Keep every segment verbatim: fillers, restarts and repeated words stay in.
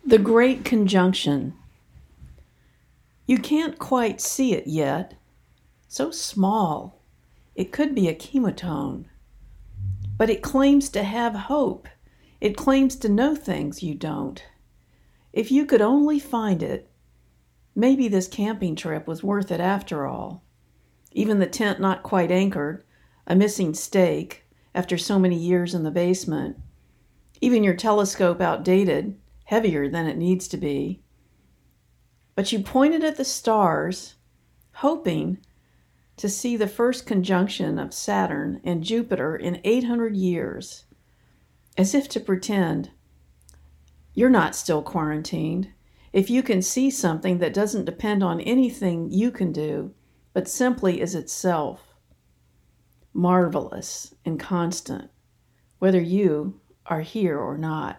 The Great Conjunction. You can't quite see it yet. So small, it could be a chemotone. But it claims to have hope. It claims to know things you don't. If you could only find it, maybe this camping trip was worth it after all. Even the tent not quite anchored, a missing stake after so many years in the basement. Even your telescope outdated, heavier than it needs to be. But you pointed at the stars, hoping to see the first conjunction of Saturn and Jupiter in eight hundred years, as if to pretend you're not still quarantined if you can see something that doesn't depend on anything you can do, but simply is itself, marvelous and constant, whether you are here or not.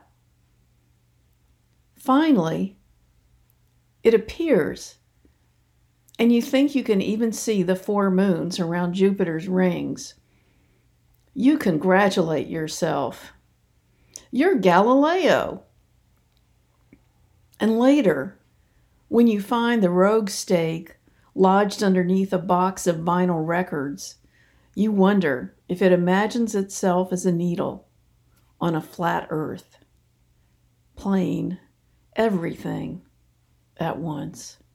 Finally, it appears, and you think you can even see the four moons around Jupiter's rings. You congratulate yourself. You're Galileo. And later, when you find the rogue stake lodged underneath a box of vinyl records, you wonder if it imagines itself as a needle on a flat earth, playing everything at once.